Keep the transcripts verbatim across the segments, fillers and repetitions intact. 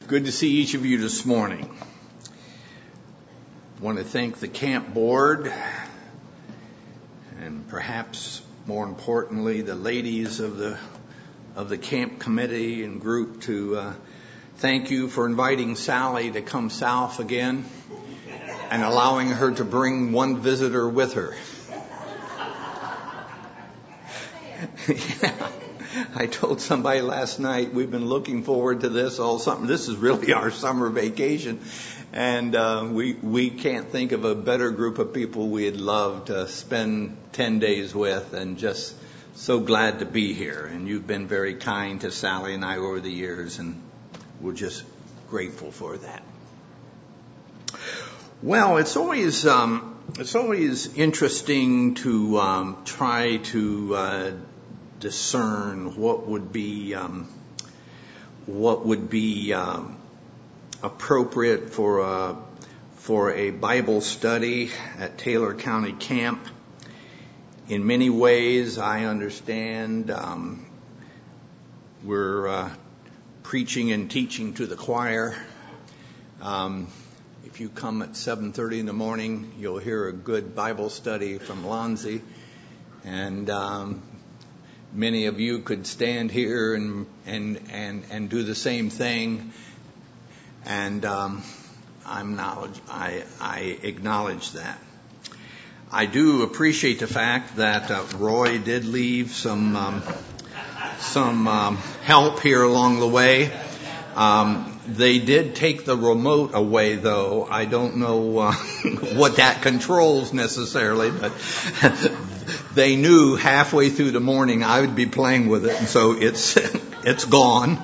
Good to see each of you this morning. I want to thank the camp board and perhaps more importantly the ladies of the of the camp committee and group to uh, thank you for inviting Sally to come south again and allowing her to bring one visitor with her. Yeah. I told somebody last night we've been looking forward to this all summer. This is really our summer vacation, and uh, we we can't think of a better group of people we'd love to spend ten days with, and just so glad to be here. And you've been very kind to Sally and I over the years, and we're just grateful for that. Well, it's always um, it's always interesting to um, try to uh, discern what would be um, what would be um, appropriate for a for a Bible study at Taylor County Camp. In many ways, I understand um, we're uh, preaching and teaching to the choir. Um, if you come at seven thirty in the morning, you'll hear a good Bible study from Lonzie, and um, many of you could stand here and and and, and do the same thing, and um, I'm knowledge, I I acknowledge that. I do appreciate the fact that uh, Roy did leave some um, some um, help here along the way. Um, they did take the remote away, though. I don't know uh, what that controls necessarily, but they knew halfway through the morning I would be playing with it, and so it's it's gone.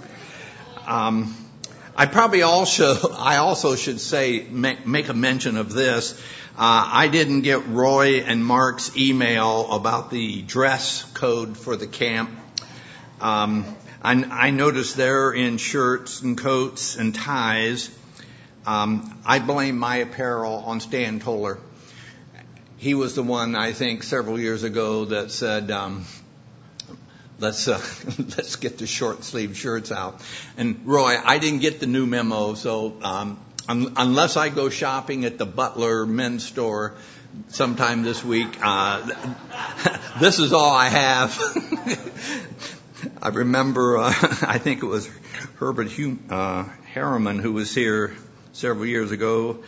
Um, I probably also I also should say make, make a mention of this. Uh, I didn't get Roy and Mark's email about the dress code for the camp. Um, I, I noticed they're in shirts and coats and ties. Um, I blame my apparel on Stan Toller. He was the one, I think, several years ago that said, um, let's uh, let's get the short sleeve shirts out. And Roy, I didn't get the new memo, so um, un- unless I go shopping at the Butler men's store sometime this week, uh, this is all I have. I remember, uh, I think it was Herbert Hum- uh, Harriman who was here several years ago.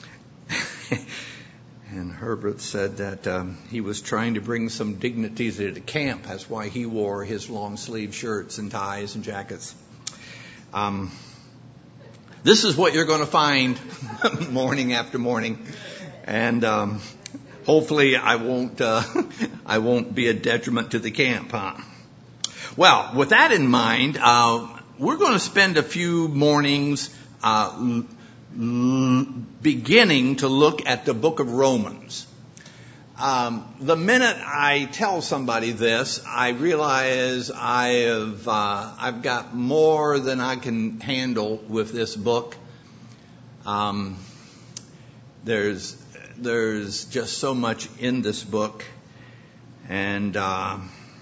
And Herbert said that um, he was trying to bring some dignity to the camp. That's why he wore his long-sleeve shirts and ties and jackets. Um, this is what you're going to find morning after morning, and um, hopefully I won't uh, I won't be a detriment to the camp. Huh? Well, with that in mind, uh, we're going to spend a few mornings Uh, beginning to look at the book of Romans. Um, the minute I tell somebody this, I realize I have uh, I've got more than I can handle with this book. Um, there's there's just so much in this book, and uh,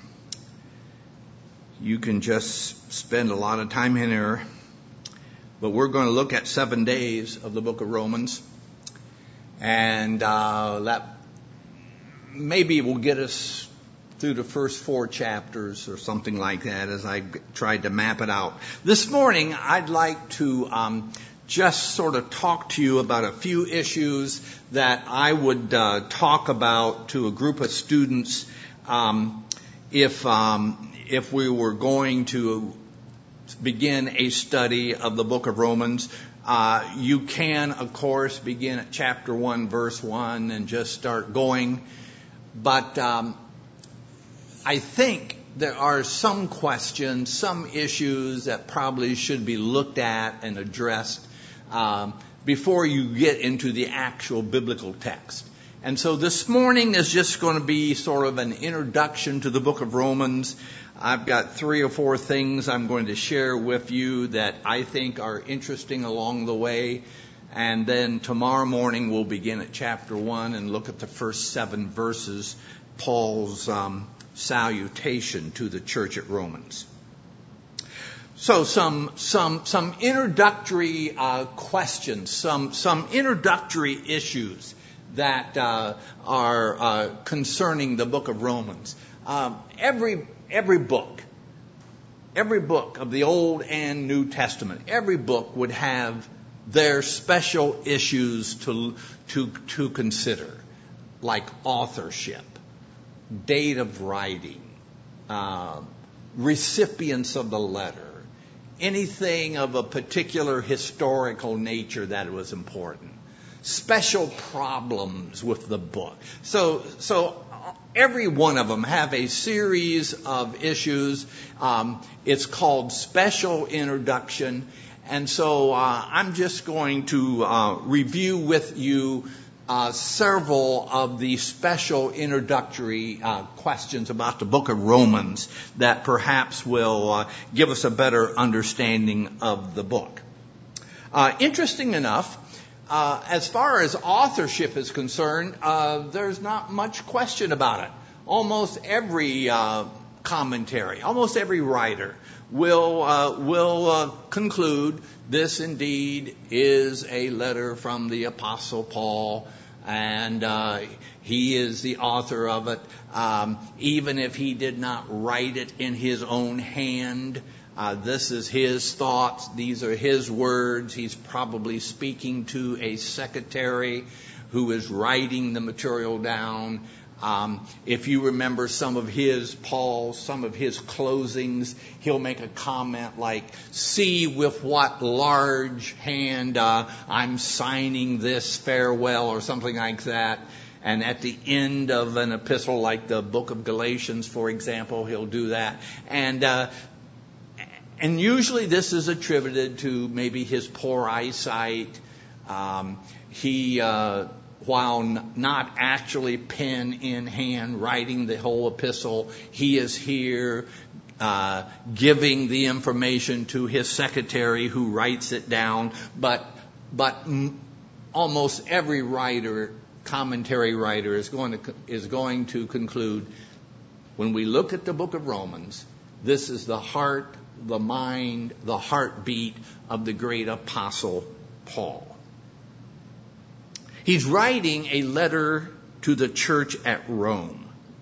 you can just spend a lot of time in here. But we're going to look at seven days of the book of Romans, and uh, that maybe will get us through the first four chapters or something like that as I tried to map it out. This morning, I'd like to um, just sort of talk to you about a few issues that I would uh, talk about to a group of students um, if um, if we were going to begin a study of the book of Romans. Uh, you can, of course, begin at chapter one, verse one, and just start going. But um, I think there are some questions, some issues that probably should be looked at and addressed um, before you get into the actual biblical text. And so this morning is just going to be sort of an introduction to the book of Romans. I've got three or four things I'm going to share with you that I think are interesting along the way. And then tomorrow morning we'll begin at chapter one and look at the first seven verses, Paul's um, salutation to the church at Romans. So some some some introductory uh, questions, some some introductory issues that uh, are uh, concerning the book of Romans. Um, every every book, every book of the Old and New Testament, every book would have their special issues to to to consider, like authorship, date of writing, uh, recipients of the letter, anything of a particular historical nature that was important, special problems with the book. So, so every one of them have a series of issues. Um, it's called special introduction. And so uh, I'm just going to uh, review with you Uh, several of the special introductory uh, questions about the book of Romans that perhaps will uh, give us a better understanding of the book. Uh, interesting enough, uh, as far as authorship is concerned, uh, there's not much question about it. Almost every uh, commentary, almost every writer will uh, will uh, conclude this indeed is a letter from the Apostle Paul, and uh, he is the author of it. Um, even if he did not write it in his own hand, uh, this is his thoughts. These are his words. He's probably speaking to a secretary who is writing the material down. Um, if you remember some of his, Paul, some of his closings, he'll make a comment like, see with what large hand uh, I'm signing this farewell, or something like that. And at the end of an epistle like the book of Galatians, for example, he'll do that. And uh, and usually this is attributed to maybe his poor eyesight. Um, he... Uh, While not actually pen in hand writing the whole epistle, he is here uh, giving the information to his secretary who writes it down. But but m- almost every writer, commentary writer, is going to is going to conclude, when we look at the book of Romans, this is the heart, the mind, the heartbeat of the great apostle Paul. He's writing a letter to the church at Rome.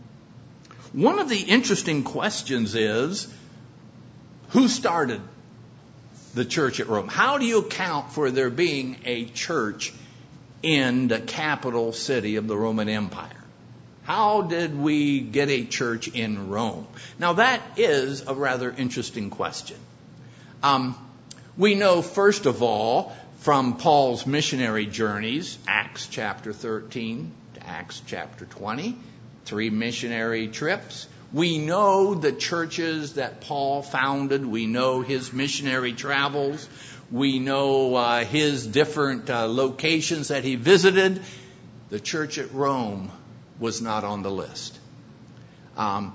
One of the interesting questions is, who started the church at Rome? How do you account for there being a church in the capital city of the Roman Empire? How did we get a church in Rome? Now, that is a rather interesting question. Um, we know, first of all, from Paul's missionary journeys, Acts chapter thirteen to Acts chapter twenty, three missionary trips. We know the churches that Paul founded. We know his missionary travels. We know uh, his different uh, locations that he visited. The church at Rome was not on the list. Um,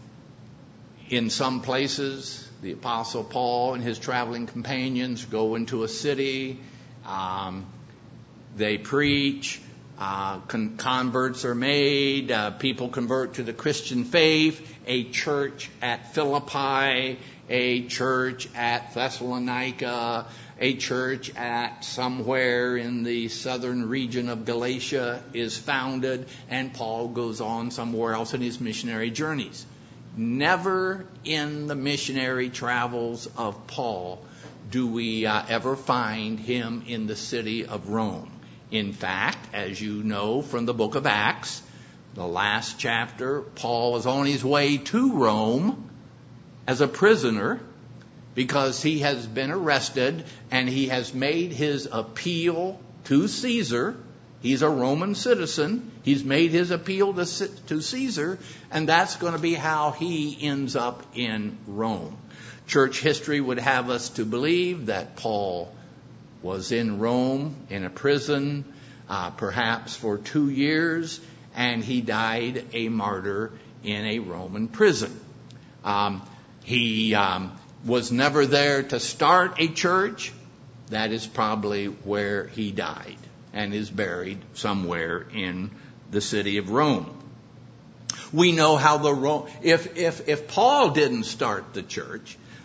in some places, the Apostle Paul and his traveling companions go into a city. Um, they preach, uh, con- converts are made, uh, people convert to the Christian faith, a church at Philippi, a church at Thessalonica, a church at somewhere in the southern region of Galatia is founded, and Paul goes on somewhere else in his missionary journeys. Never in the missionary travels of Paul do we uh, ever find him in the city of Rome. In fact, as you know from the book of Acts, the last chapter, Paul was on his way to Rome as a prisoner because he has been arrested and he has made his appeal to Caesar. He's a Roman citizen. He's made his appeal to, to Caesar, and that's going to be how he ends up in Rome. Church history would have us to believe that Paul was in Rome in a prison, uh, perhaps for two years, and he died a martyr in a Roman prison. Um, he um, was never there to start a church. That is probably where he died and is buried somewhere in the city of Rome. We know how the Rome, if if if Paul didn't start the church,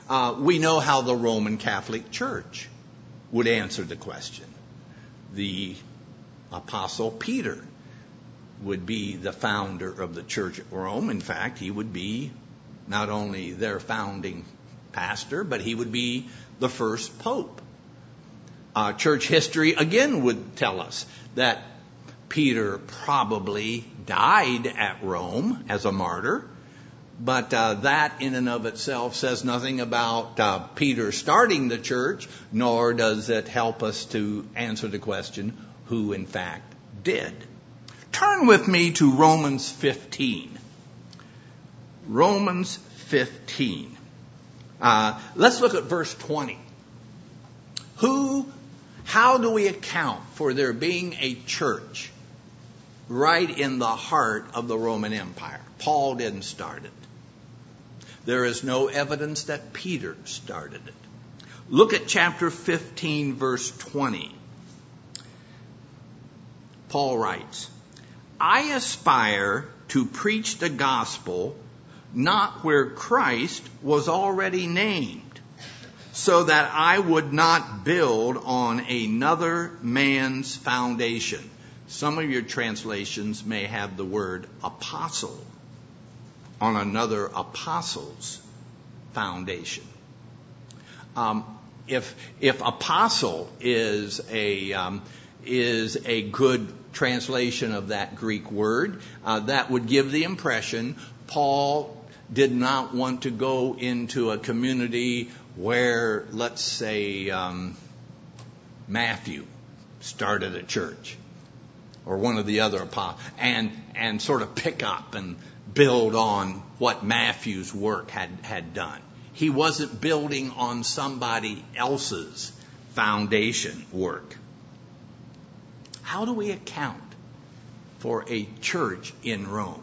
Uh, we know how the Roman Catholic Church would answer the question. The Apostle Peter would be the founder of the Church at Rome. In fact, he would be not only their founding pastor, but he would be the first pope. Uh, church history again would tell us that Peter probably died at Rome as a martyr, but uh, that in and of itself says nothing about uh, Peter starting the church, nor does it help us to answer the question, who in fact did. Turn with me to Romans fifteen. Romans fifteen. Uh, let's look at verse twenty. Who, how do we account for there being a church right in the heart of the Roman Empire? Paul didn't start it. There is no evidence that Peter started it. Look at chapter fifteen, verse twenty. Paul writes, I aspire to preach the gospel not where Christ was already named, so that I would not build on another man's foundation. Some of your translations may have the word apostle, on another apostle's foundation. Um, if if apostle is a um, is a good translation of that Greek word, uh, that would give the impression Paul did not want to go into a community where, let's say, um, Matthew started a church, or one of the other apostles, and and sort of pick up and build on what Matthew's work had, had done. He wasn't building on somebody else's foundation work. How do we account for a church in Rome?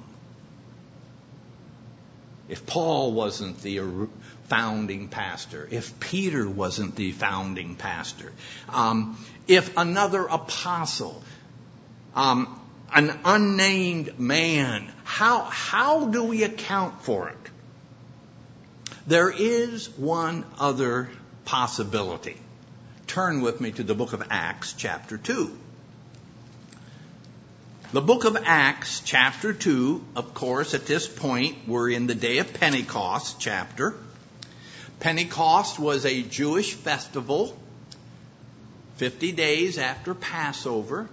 If Paul wasn't the founding pastor, if Peter wasn't the founding pastor, um, if another apostle, um, an unnamed man, how how do we account for it? There is one other possibility. Turn with me to the book of Acts, chapter two. The book of Acts, chapter two, of course, at this point, we're in the day of Pentecost chapter. Pentecost was a Jewish festival, fifty days after Passover.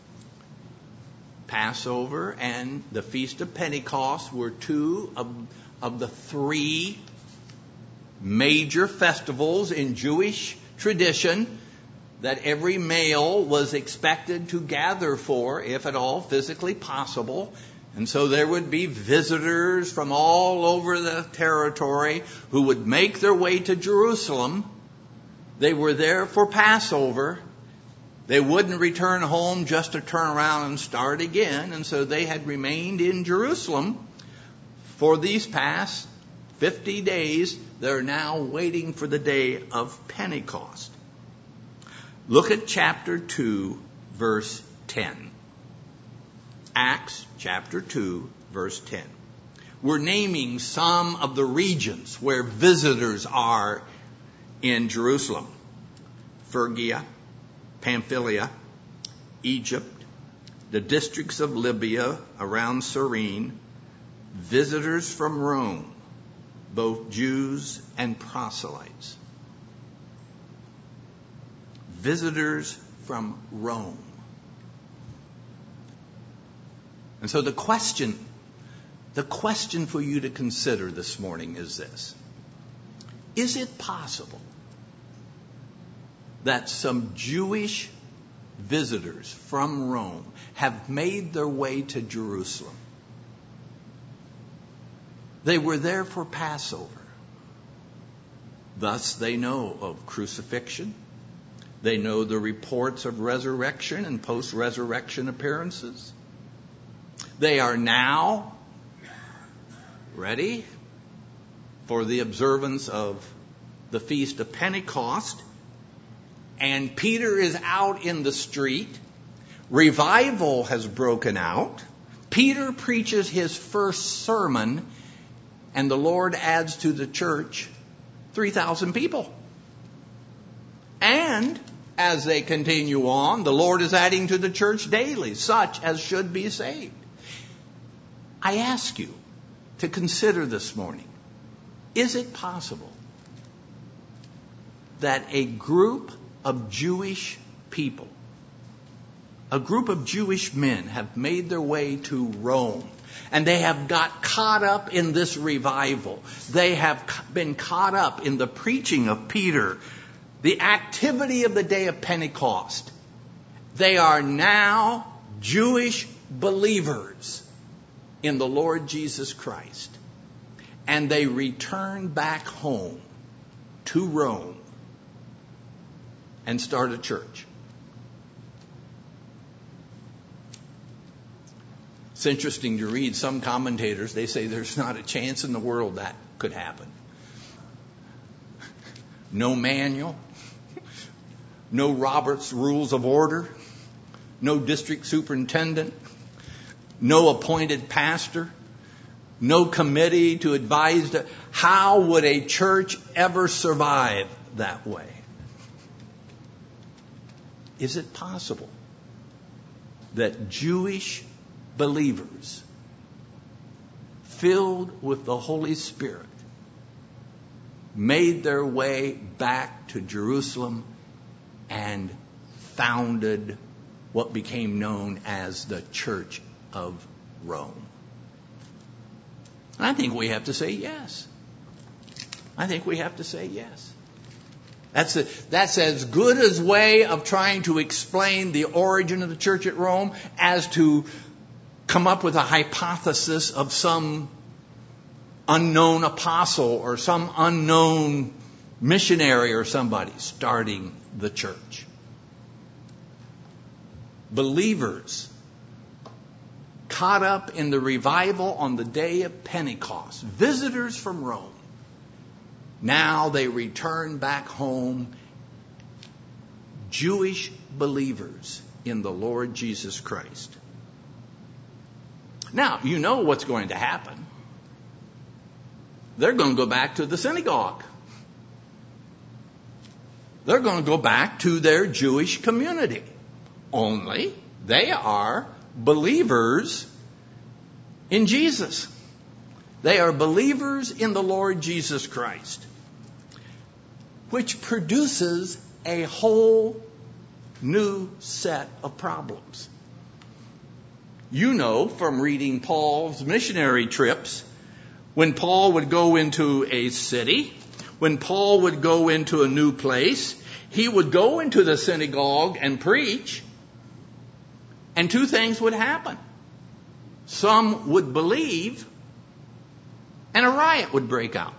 Passover and the Feast of Pentecost were two of, of the three major festivals in Jewish tradition that every male was expected to gather for, if at all physically possible. And so there would be visitors from all over the territory who would make their way to Jerusalem. They were there for Passover. They wouldn't return home just to turn around and start again. And so they had remained in Jerusalem for these past fifty days. They're now waiting for the day of Pentecost. Look at chapter two, verse ten. Acts chapter two, verse ten. We're naming some of the regions where visitors are in Jerusalem. Phrygia, Pamphylia, Egypt, the districts of Libya around Cyrene, visitors from Rome, both Jews and proselytes. Visitors from Rome. And so the question, the question for you to consider this morning is this. Is it possible that some Jewish visitors from Rome have made their way to Jerusalem? They were there for Passover. Thus they know of crucifixion. They know the reports of resurrection and post-resurrection appearances. They are now ready for the observance of the Feast of Pentecost. And Peter is out in the street. Revival has broken out. Peter preaches his first sermon, and the Lord adds to the church three thousand people. And as they continue on, the Lord is adding to the church daily such as should be saved. I ask you to consider this morning, is it possible that a group of Jewish people, a group of Jewish men have made their way to Rome, and they have got caught up in this revival? They have been caught up in the preaching of Peter, the activity of the day of Pentecost. They are now Jewish believers in the Lord Jesus Christ. And they return back home to Rome and start a church. It's interesting to read some commentators. They say there's not a chance in the world that could happen. No manual, no Robert's Rules of Order, no district superintendent, no appointed pastor, no committee to advise. How would a church ever survive that way? Is it possible that Jewish believers filled with the Holy Spirit made their way back to Jerusalem and founded what became known as the Church of Rome? And I think we have to say yes. I think we have to say yes. That's a, that's as good a way of trying to explain the origin of the church at Rome as to come up with a hypothesis of some unknown apostle or some unknown missionary or somebody starting the church. Believers caught up in the revival on the day of Pentecost, visitors from Rome. Now they return back home, Jewish believers in the Lord Jesus Christ. Now, you know what's going to happen. They're going to go back to the synagogue. They're going to go back to their Jewish community. Only they are believers in Jesus. They are believers in the Lord Jesus Christ, which produces a whole new set of problems. You know from reading Paul's missionary trips, when Paul would go into a city, when Paul would go into a new place, he would go into the synagogue and preach, and two things would happen. Some would believe, and a riot would break out.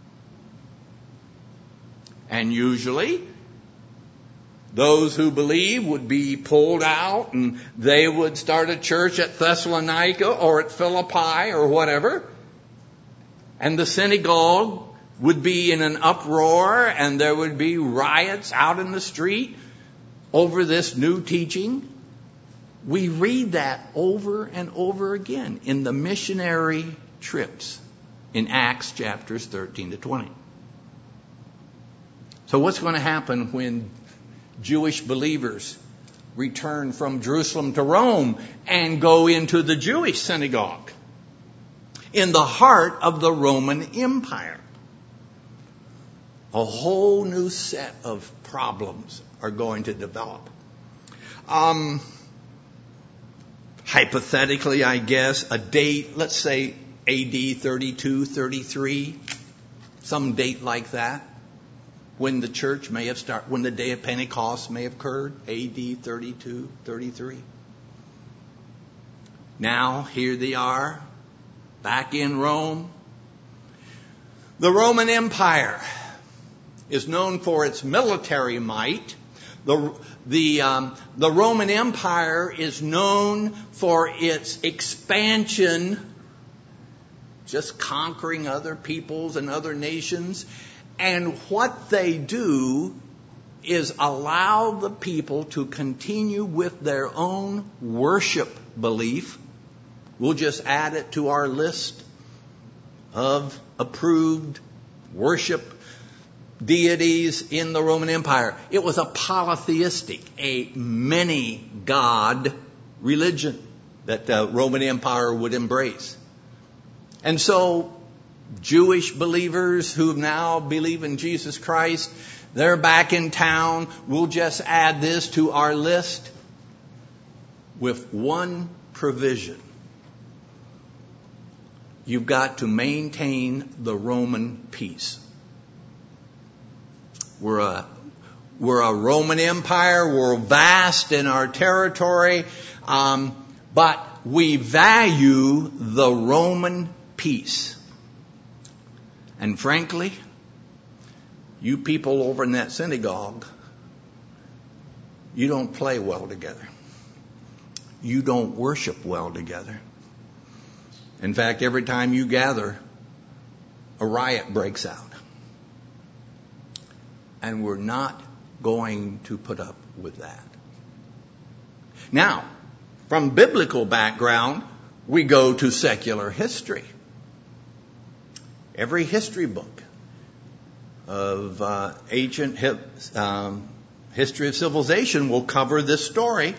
And usually, those who believe would be pulled out, and they would start a church at Thessalonica or at Philippi or whatever. And the synagogue would be in an uproar, and there would be riots out in the street over this new teaching. We read that over and over again in the missionary trips in Acts chapters thirteen to twenty. So what's going to happen when Jewish believers return from Jerusalem to Rome and go into the Jewish synagogue in the heart of the Roman Empire? A whole new set of problems are going to develop. Um, hypothetically, I guess, a date, let's say A D thirty-two, thirty-three, some date like that, when the church may have started, when the day of Pentecost may have occurred, A D thirty-two, thirty-three. Now, here they are, back in Rome. The Roman Empire is known for its military might. The, the, um, the Roman Empire is known for its expansion, just conquering other peoples and other nations. And what they do is allow the people to continue with their own worship belief. We'll just add it to our list of approved worship deities in the Roman Empire. It was a polytheistic, a many-god religion that the Roman Empire would embrace. And so Jewish believers who now believe in Jesus Christ, they're back in town. We'll just add this to our list with one provision. You've got to maintain the Roman peace. We're a, we're a Roman Empire. We're vast in our territory. Um, but we value the Roman peace. And frankly, you people over in that synagogue, you don't play well together. You don't worship well together. In fact, every time you gather, a riot breaks out. And we're not going to put up with that. Now, from biblical background, we go to secular history. Every history book of uh, ancient hip, um, history of civilization will cover this story.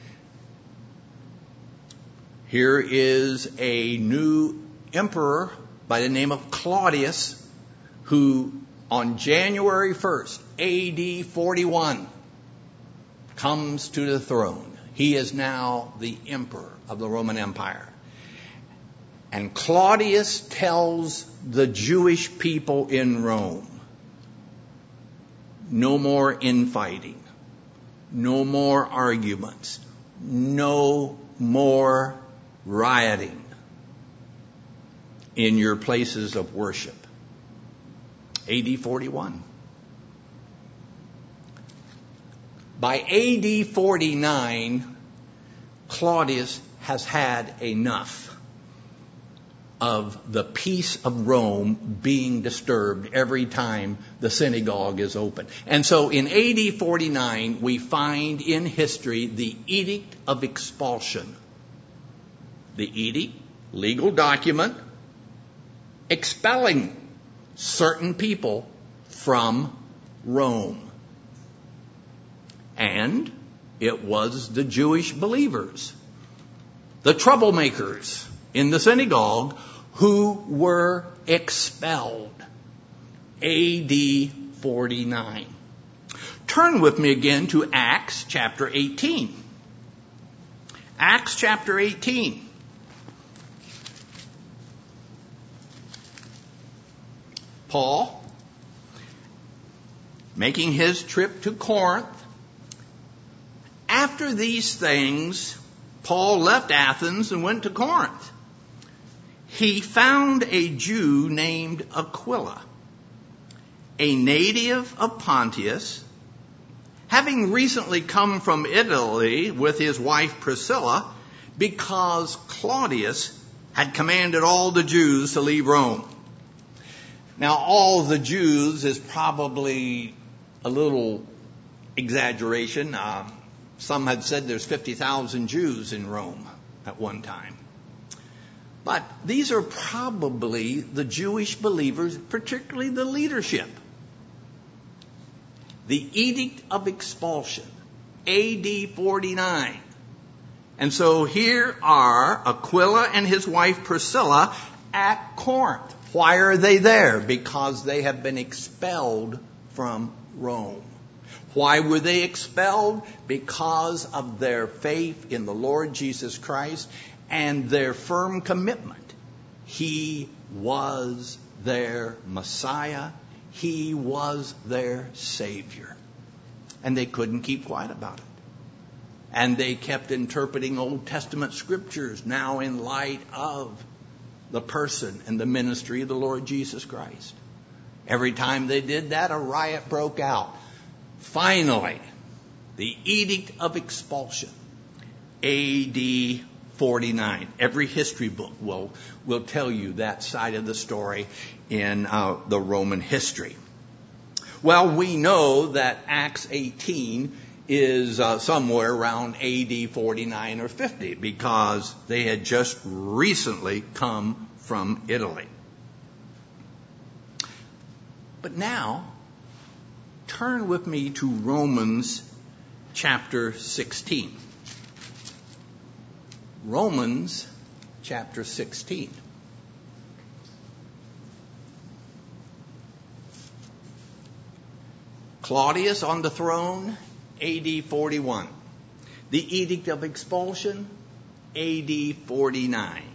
Here is a new emperor by the name of Claudius, who on January first, A D forty-one, comes to the throne. He is now the emperor of the Roman Empire. And Claudius tells the Jewish people in Rome, no more infighting, no more arguments, no more rioting in your places of worship. A D forty-one. By A D forty-nine, Claudius has had enough of the peace of Rome being disturbed every time the synagogue is open. And so in A D forty-nine, we find in history the Edict of Expulsion. The edict, legal document, expelling certain people from Rome. And it was the Jewish believers, the troublemakers in the synagogue, who were expelled. A D forty-nine. Turn with me again to Acts chapter eighteen. Acts chapter eighteen. Paul, making his trip to Corinth. After these things, Paul left Athens and went to Corinth. He found a Jew named Aquila, a native of Pontus, having recently come from Italy with his wife Priscilla, because Claudius had commanded all the Jews to leave Rome. Now, all the Jews is probably a little exaggeration. Uh, some had said there's fifty thousand Jews in Rome at one time. But these are probably the Jewish believers, particularly the leadership. The Edict of Expulsion, A D forty-nine. And so here are Aquila and his wife Priscilla at Corinth. Why are they there? Because they have been expelled from Rome. Why were they expelled? Because of their faith in the Lord Jesus Christ and their firm commitment. He was their Messiah. He was their Savior. And they couldn't keep quiet about it. And they kept interpreting Old Testament scriptures now in light of the person and the ministry of the Lord Jesus Christ. Every time they did that, a riot broke out. Finally, the Edict of Expulsion, A D forty-nine. Every history book will, will tell you that side of the story in uh, the Roman history. Well, we know that Acts eighteen is uh, somewhere around A D forty-nine or fifty, because they had just recently come from Italy. But now, turn with me to Romans chapter sixteen. Romans chapter sixteen. Claudius on the throne, A D forty-one. The Edict of Expulsion, A D forty-nine.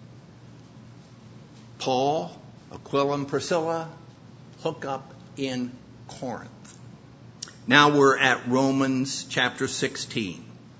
Paul, Aquila, and Priscilla hook up in Corinth. Now we're at Romans chapter sixteen.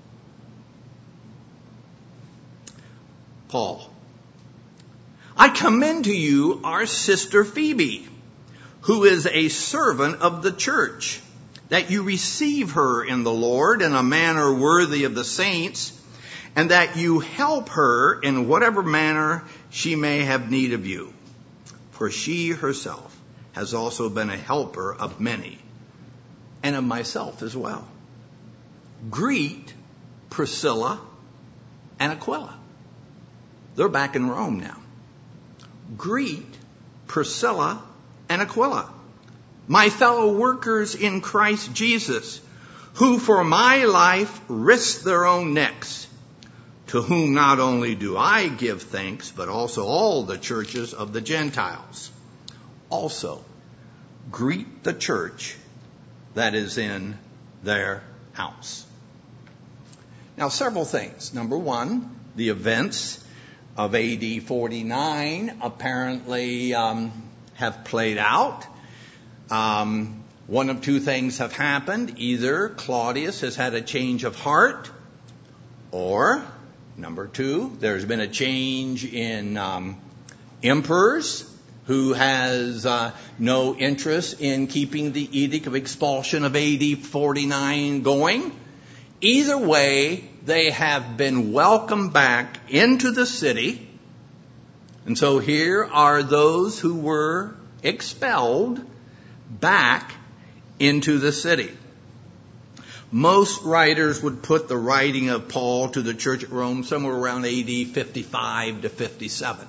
Paul, I commend to you our sister Phoebe, who is a servant of the church, that you receive her in the Lord in a manner worthy of the saints, and that you help her in whatever manner she may have need of you. For she herself has also been a helper of many, and of myself as well. Greet Priscilla and Aquila. They're back in Rome now. Greet Priscilla and Aquila, my fellow workers in Christ Jesus, who for my life risked their own necks, to whom not only do I give thanks, but also all the churches of the Gentiles. Also, greet the church that is in their house. Now, several things. Number one, the events of A D forty-nine apparently um, have played out. Um, one of two things have happened. Either Claudius has had a change of heart, or, number two, there's been a change in um, emperors who has uh, no interest in keeping the Edict of Expulsion of A D forty-nine going. Either way, they have been welcomed back into the city. And so here are those who were expelled back into the city. Most writers would put the writing of Paul to the church at Rome somewhere around A D fifty-five to fifty-seven.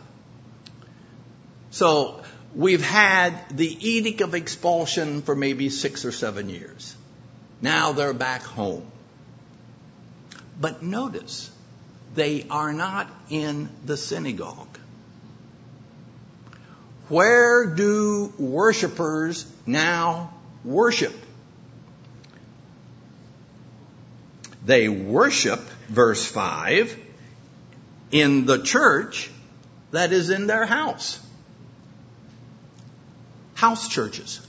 So we've had the Edict of Expulsion for maybe six or seven years. Now they're back home. But notice, they are not in the synagogue. Where do worshipers now worship? They worship, verse five, in the church that is in their house. House churches.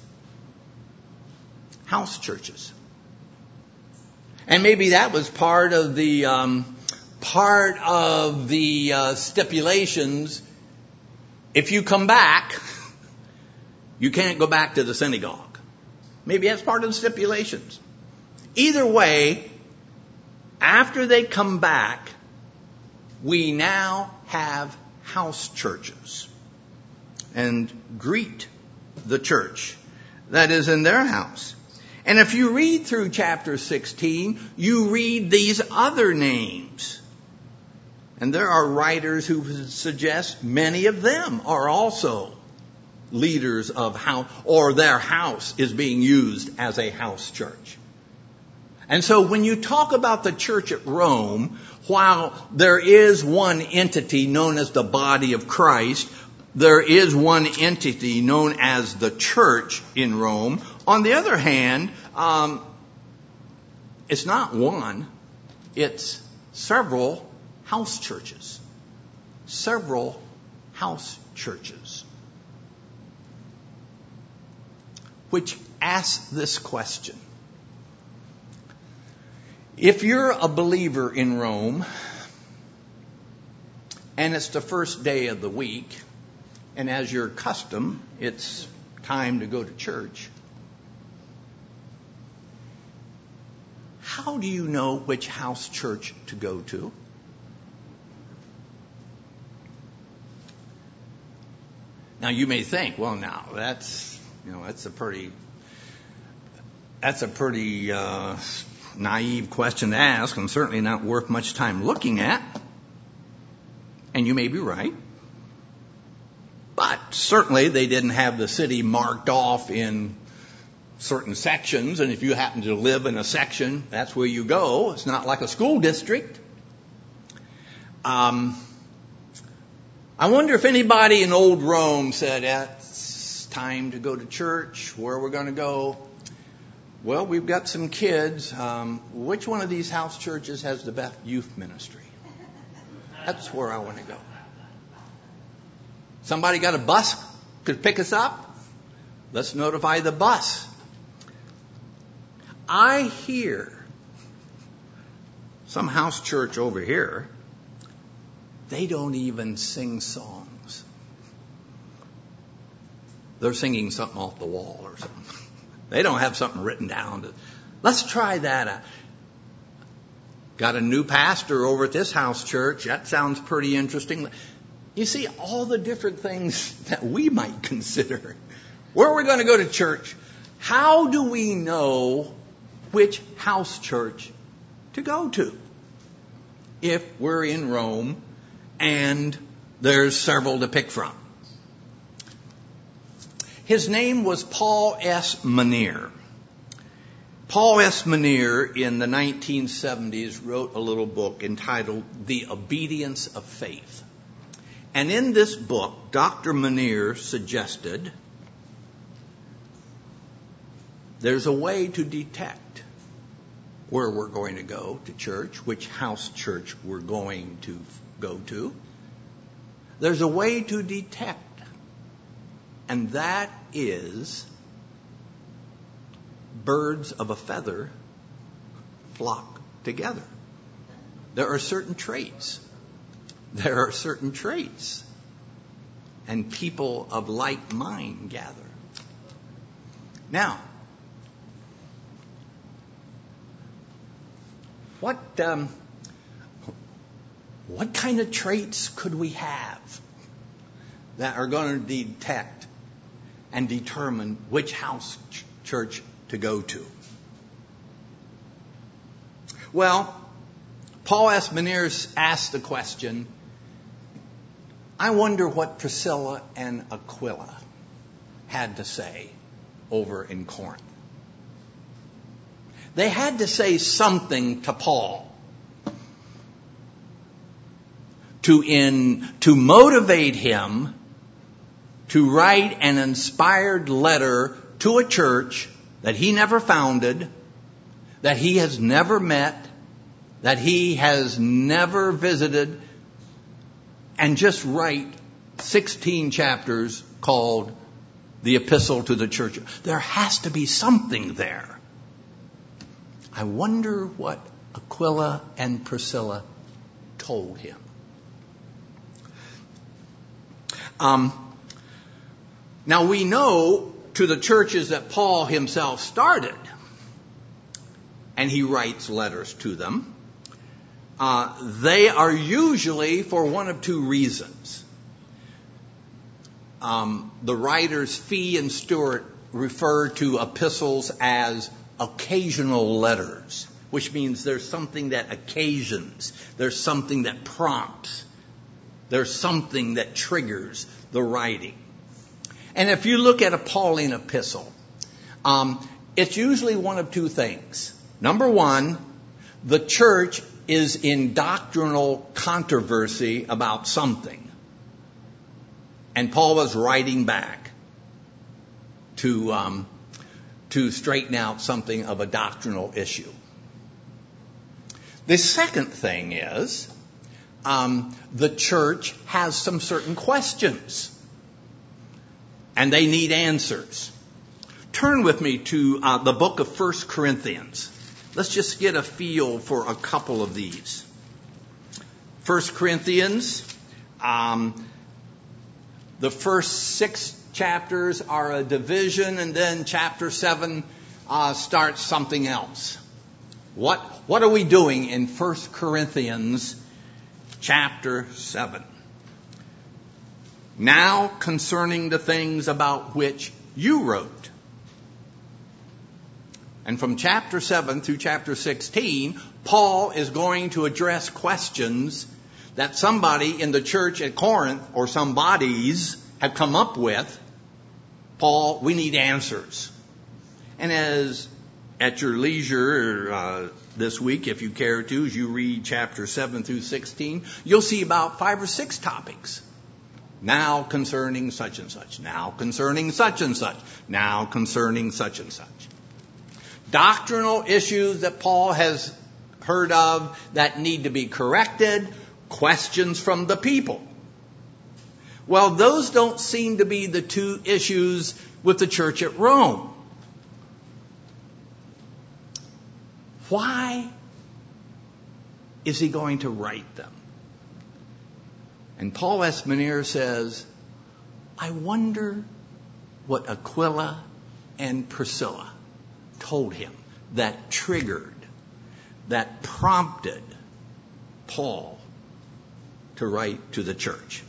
House churches. And maybe that was part of the um, part of the uh, stipulations. If you come back, you can't go back to the synagogue. Maybe that's part of the stipulations. Either way, after they come back, we now have house churches. And greet the church that is in their house. And if you read through chapter sixteen, you read these other names. And there are writers who suggest many of them are also leaders of house, or their house is being used as a house church. And so when you talk about the church at Rome, while there is one entity known as the body of Christ, there is one entity known as the church in Rome. On the other hand, um, it's not one, it's several house churches. Several house churches. Which asks this question. If you're a believer in Rome, and it's the first day of the week, and as your custom, it's time to go to church, how do you know which house church to go to? Now you may think, well, now that's you know that's a pretty that's a pretty uh, naive question to ask, and certainly not worth much time looking at. And you may be right, but certainly they didn't have the city marked off in certain sections, and if you happen to live in a section, that's where you go. It's not like a school district. Um, I wonder if anybody in old Rome said, it's time to go to church. Where are we going to go? Well, we've got some kids. Um, which one of these house churches has the best youth ministry? That's where I want to go. Somebody got a bus could pick us up? Let's notify the bus. I hear some house church over here, they don't even sing songs. They're singing something off the wall or something. They don't have something written down. To, let's try that out. Got a new pastor over at this house church. That sounds pretty interesting. You see, all the different things that we might consider. Where are we going to go to church? How do we know which house church to go to if we're in Rome and there's several to pick from? His name was Paul S. Menier. Paul S. Menier in the nineteen seventies wrote a little book entitled The Obedience of Faith. And in this book, Doctor Menier suggested there's a way to detect where we're going to go to church, which house church we're going to go to. There's a way to detect, and that is birds of a feather flock together. There are certain traits. There are certain traits. And people of like mind gather. Now, what um, what kind of traits could we have that are going to detect and determine which house ch- church to go to? Well, Paul S. Menier asked the question, I wonder what Priscilla and Aquila had to say over in Corinth. They had to say something to Paul to in to motivate him to write an inspired letter to a church that he never founded, that he has never met, that he has never visited, and just write sixteen chapters called the Epistle to the Church. There has to be something there. I wonder what Aquila and Priscilla told him. Um, now we know to the churches that Paul himself started, and he writes letters to them, uh, they are usually for one of two reasons. Um, the writers Fee and Stewart refer to epistles as occasional letters, which means there's something that occasions, there's something that prompts, there's something that triggers the writing. And if you look at a Pauline epistle, um, it's usually one of two things. Number one, the church is in doctrinal controversy about something. And Paul was writing back to um, to straighten out something of a doctrinal issue. The second thing is um, the church has some certain questions, and they need answers. Turn with me to uh, the book of First Corinthians. Let's just get a feel for a couple of these. First Corinthians, um, the first six chapters are a division, and then chapter seven uh, starts something else. What what are we doing in First Corinthians chapter seven? Now concerning the things about which you wrote. And from chapter seven through chapter sixteen, Paul is going to address questions that somebody in the church at Corinth, or some bodies, have come up with. Paul, we need answers. And as at your leisure uh, this week, if you care to, as you read chapter seven through sixteen, you'll see about five or six topics. Now concerning such and such. Now concerning such and such. Now concerning such and such. Doctrinal issues that Paul has heard of that need to be corrected. Questions from the people. Well, those don't seem to be the two issues with the church at Rome. Why is he going to write them? And Paul Esmonier says, I wonder what Aquila and Priscilla told him that triggered, that prompted Paul to write to the church.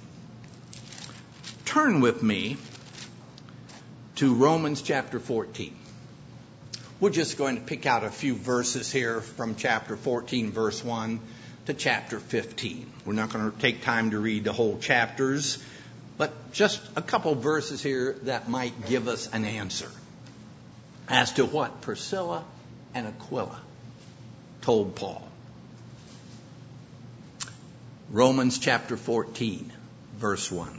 Turn with me to Romans chapter fourteen. We're just going to pick out a few verses here from chapter fourteen, verse one to chapter fifteen. We're not going to take time to read the whole chapters, but just a couple verses here that might give us an answer as to what Priscilla and Aquila told Paul. Romans chapter fourteen, verse one.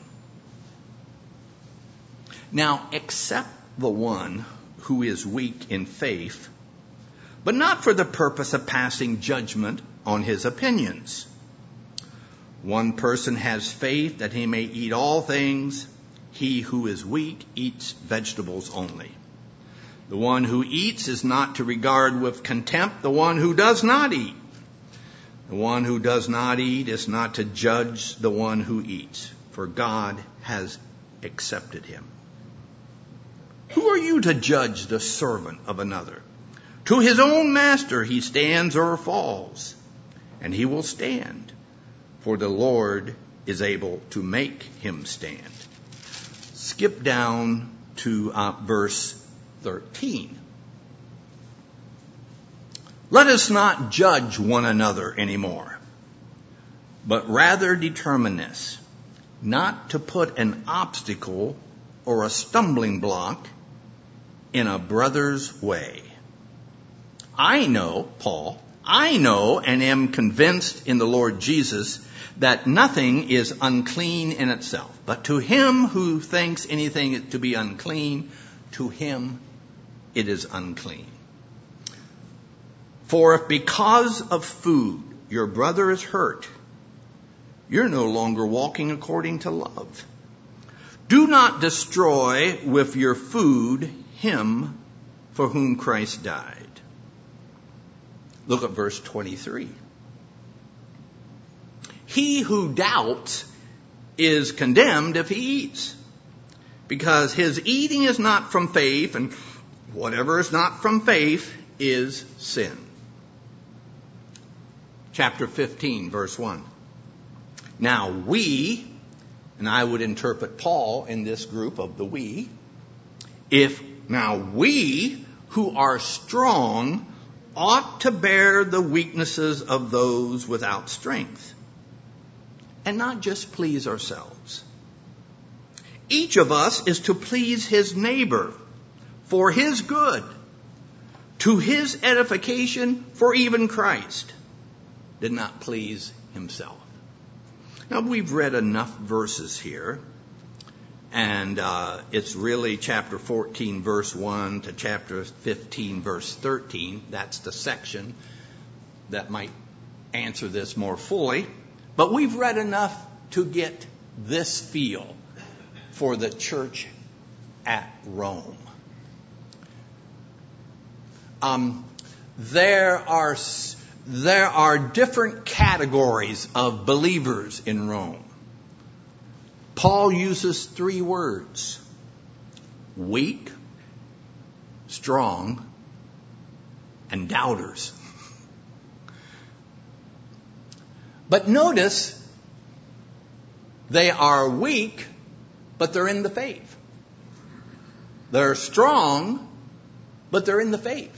Now, except the one who is weak in faith, but not for the purpose of passing judgment on his opinions. One person has faith that he may eat all things. He who is weak eats vegetables only. The one who eats is not to regard with contempt the one who does not eat. The one who does not eat is not to judge the one who eats, for God has accepted him. Who are you to judge the servant of another? To his own master he stands or falls, and he will stand, for the Lord is able to make him stand. Skip down to uh, verse thirteen. Let us not judge one another anymore, but rather determine this, not to put an obstacle or a stumbling block in a brother's way. I know, Paul, I know and am convinced in the Lord Jesus that nothing is unclean in itself, but to him who thinks anything to be unclean, to him it is unclean. For if because of food your brother is hurt, you're no longer walking according to love. Do not destroy with your food him for whom Christ died. Look at verse twenty-three. He who doubts is condemned if he eats, because his eating is not from faith, and whatever is not from faith is sin. Chapter fifteen, verse one. Now we, and I would interpret Paul in this group of the we, if now we who are strong ought to bear the weaknesses of those without strength, and not just please ourselves. Each of us is to please his neighbor for his good, to his edification, for even Christ did not please himself. Now, we've read enough verses here, and uh, it's really chapter fourteen, verse one to chapter fifteen, verse thirteen. That's the section that might answer this more fully. But we've read enough to get this feel for the church at Rome. Um, there are there are different categories of believers in Rome. Paul uses three words: weak, strong, and doubters. But notice, they are weak, but they're in the faith. They're strong, but they're in the faith.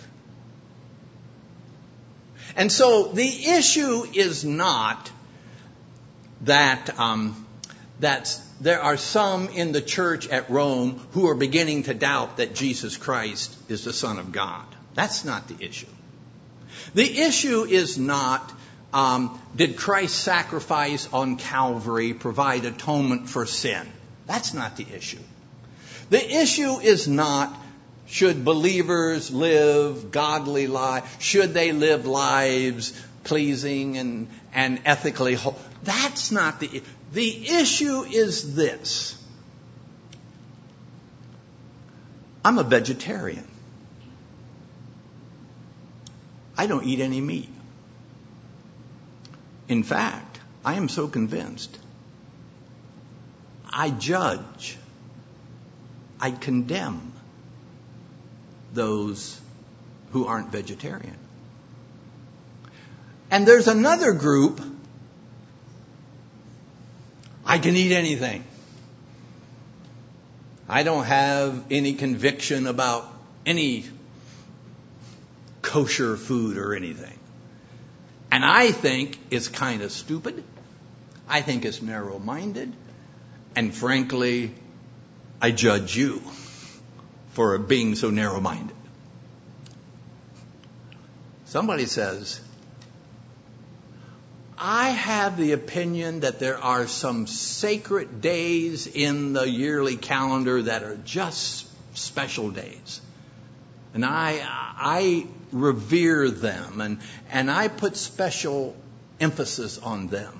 And so the issue is not that um, that's there are some in the church at Rome who are beginning to doubt that Jesus Christ is the Son of God. That's not the issue. The issue is not, um, did Christ's sacrifice on Calvary provide atonement for sin? That's not the issue. The issue is not, should believers live godly lives? Should they live lives pleasing and, and ethically whole? That's not the, the issue is this. I'm a vegetarian. I don't eat any meat. In fact, I am so convinced. I judge. I condemn those who aren't vegetarian. And there's another group. I can eat anything. I don't have any conviction about any kosher food or anything. And I think it's kind of stupid. I think it's narrow-minded. And frankly, I judge you for being so narrow-minded. Somebody says, I have the opinion that there are some sacred days in the yearly calendar that are just special days. And I I revere them, and, and I put special emphasis on them.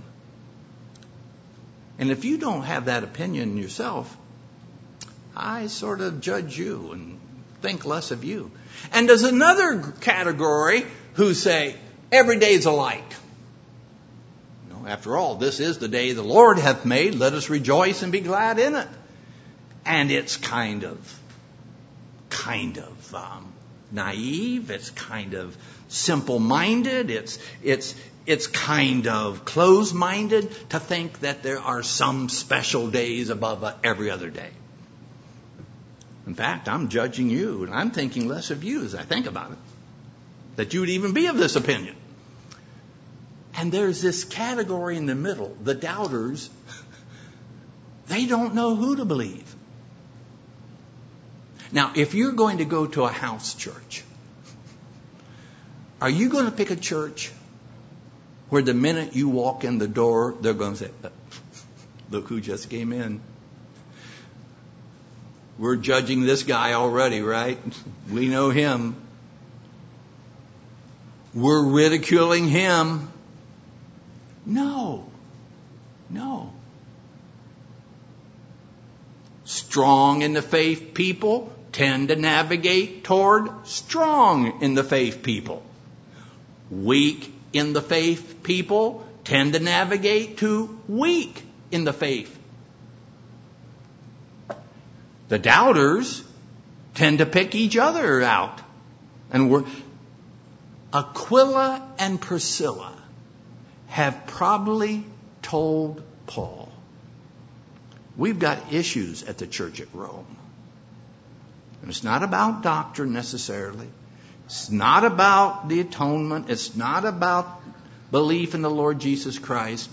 And if you don't have that opinion yourself, I sort of judge you and think less of you. And there's another category who say, every day is alike. You know, after all, this is the day the Lord hath made. Let us rejoice and be glad in it. And it's kind of, kind of um, naive. It's kind of simple-minded. It's, it's, it's kind of closed-minded to think that there are some special days above every other day. In fact, I'm judging you, and I'm thinking less of you as I think about it, that you would even be of this opinion. And there's this category in the middle, the doubters. They don't know who to believe. Now, if you're going to go to a house church, are you going to pick a church where the minute you walk in the door, they're going to say, look who just came in? We're judging this guy already, right? We know him. We're ridiculing him. No. No. Strong in the faith people tend to navigate toward strong in the faith people. Weak in the faith people tend to navigate to weak in the faith. The doubters tend to pick each other out. And we're, Aquila and Priscilla have probably told Paul, we've got issues at the church at Rome. And it's not about doctrine necessarily. It's not about the atonement. It's not about belief in the Lord Jesus Christ.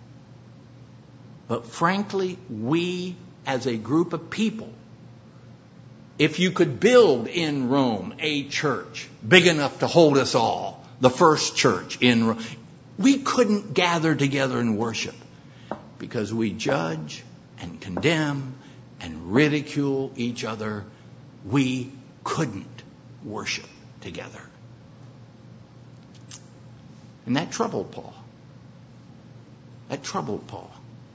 But frankly, we as a group of people, if you could build in Rome a church big enough to hold us all, the first church in Rome, we couldn't gather together and worship because we judge and condemn and ridicule each other. We couldn't worship together. And that troubled Paul. That troubled Paul.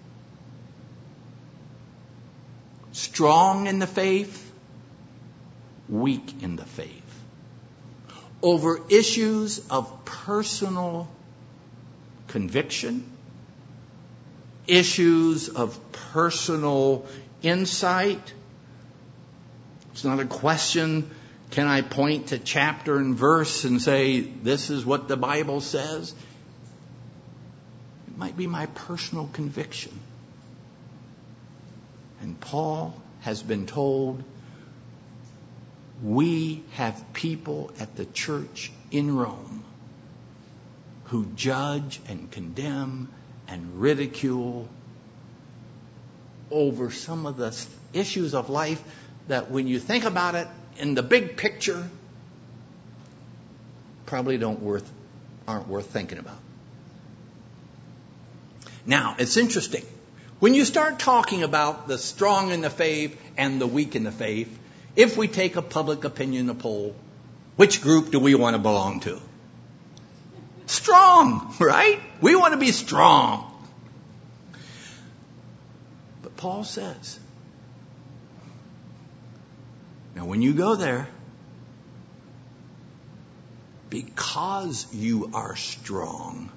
Strong in the faith, weak in the faith. Over issues of personal conviction, issues of personal insight. It's not a question, can I point to chapter and verse and say, this is what the Bible says? It might be my personal conviction. And Paul has been told, we have people at the church in Rome who judge and condemn and ridicule over some of the issues of life that when you think about it in the big picture, probably don't worth aren't worth thinking about. Now, it's interesting. When you start talking about the strong in the faith and the weak in the faith, if we take a public opinion poll, which group do we want to belong to? Strong, right? We want to be strong. But Paul says, now when you go there, because you are strong,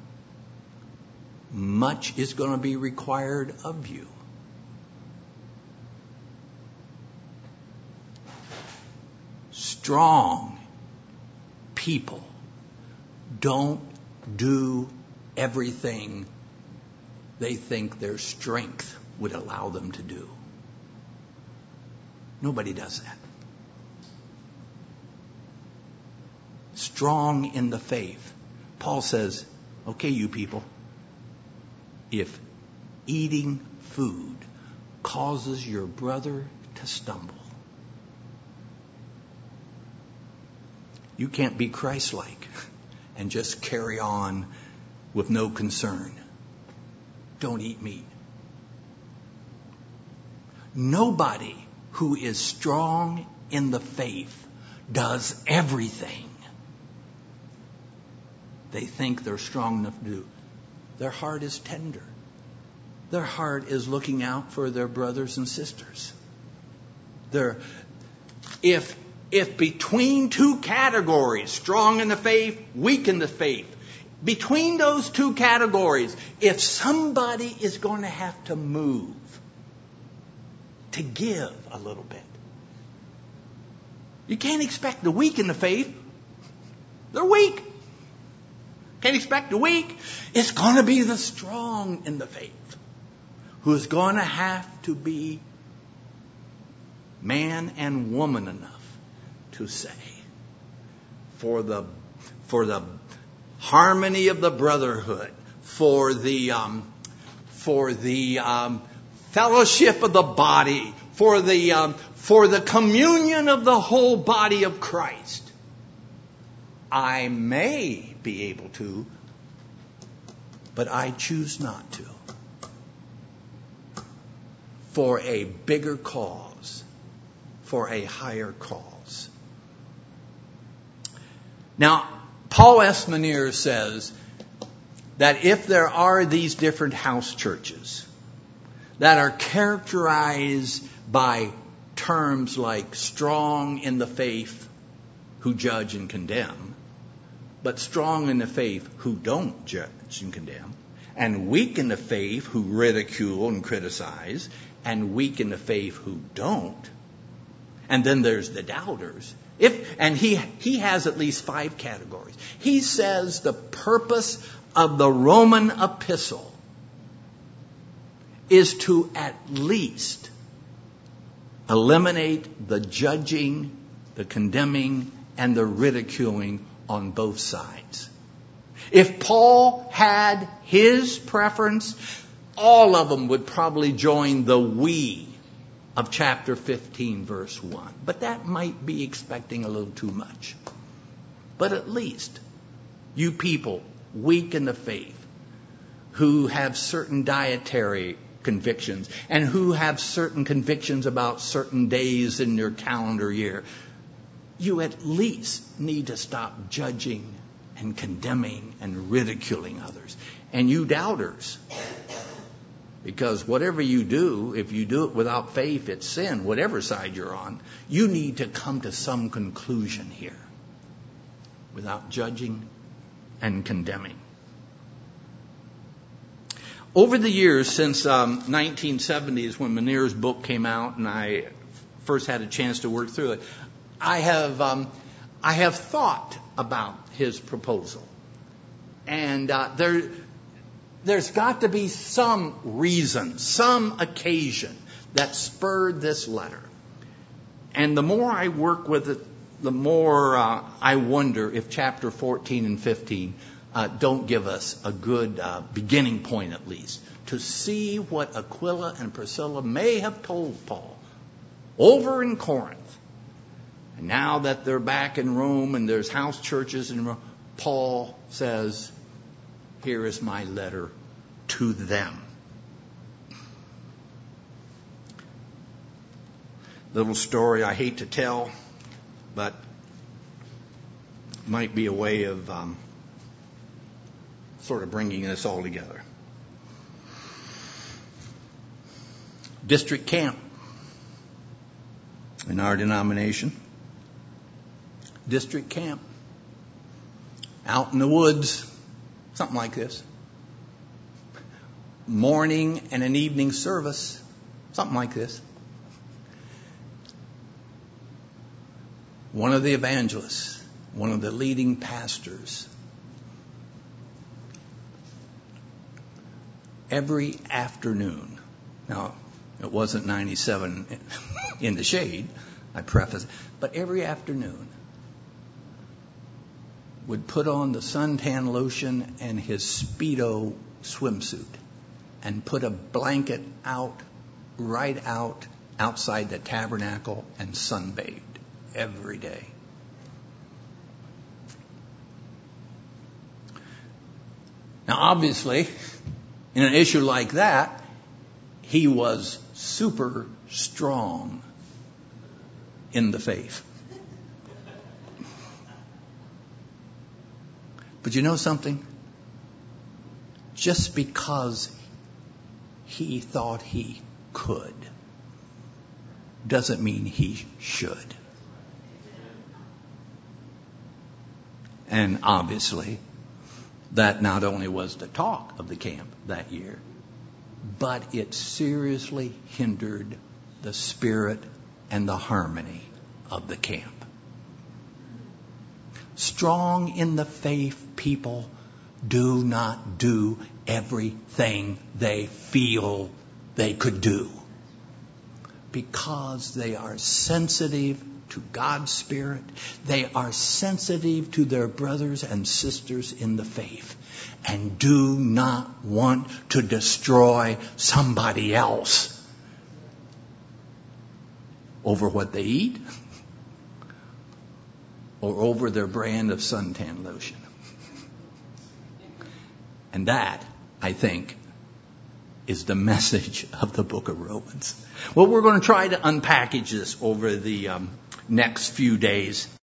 much is going to be required of you. Strong people don't do everything they think their strength would allow them to do. Nobody does that. Strong in the faith. Paul says, okay, you people, if eating food causes your brother to stumble, you can't be Christ-like and just carry on with no concern. Don't eat meat. Nobody who is strong in the faith does everything they think they're strong enough to do. Their heart is tender. Their heart is looking out for their brothers and sisters. They're, if, if between two categories, strong in the faith, weak in the faith, between those two categories, if somebody is going to have to move, to give a little bit, you can't expect the weak in the faith. They're weak. Can't expect the weak. It's going to be the strong in the faith who's going to have to be man and woman enough to say, for the for the harmony of the brotherhood, for the um, for the um, fellowship of the body, for the um, for the communion of the whole body of Christ, I may be able to, but I choose not to. For a bigger cause, for a higher cause. Now, Paul S. Manier says that if there are these different house churches that are characterized by terms like strong in the faith who judge and condemn, but strong in the faith who don't judge and condemn, and weak in the faith who ridicule and criticize, and weak in the faith who don't, and then there's the doubters. If and he he has at least five categories. He says the purpose of the Roman epistle is to at least eliminate the judging, the condemning, and the ridiculing on both sides. If Paul had his preference, all of them would probably join the we of chapter fifteen, verse one. But that might be expecting a little too much. But at least you people weak in the faith, who have certain dietary convictions and who have certain convictions about certain days in your calendar year, you at least need to stop judging and condemning and ridiculing others. And you doubters, because whatever you do, if you do it without faith, it's sin, whatever side you're on, you need to come to some conclusion here without judging and condemning. Over the years, since um, nineteen seventies, when Manier's book came out and I first had a chance to work through it, I have um, I have thought about his proposal, and uh, there there's got to be some reason, some occasion that spurred this letter. And the more I work with it, the more uh, I wonder if chapter fourteen and fifteen uh, don't give us a good uh, beginning point, at least, to see what Aquila and Priscilla may have told Paul over in Corinth. And now that they're back in Rome and there's house churches in Rome, Paul says, here is my letter to them. Little story I hate to tell, but might be a way of um, sort of bringing this all together. District camp in our denomination. District camp. Out in the woods. Something like this. Morning and an evening service. Something like this. One of the evangelists, one of the leading pastors, every afternoon. Now, it wasn't ninety-seven in the shade, I preface, but every afternoon would put on the suntan lotion and his Speedo swimsuit and put a blanket out, right out, outside the tabernacle and sunbathed every day. Now, obviously, in an issue like that, he was super strong in the faith. But you know something? Just because he thought he could doesn't mean he should. And obviously, that not only was the talk of the camp that year, but it seriously hindered the spirit and the harmony of the camp. Strong in the faith people do not do everything they feel they could do, because they are sensitive to God's Spirit. They are sensitive to their brothers and sisters in the faith and do not want to destroy somebody else over what they eat or over their brand of suntan lotion. And that, I think, is the message of the book of Romans. Well, we're going to try to unpackage this over the um, next few days.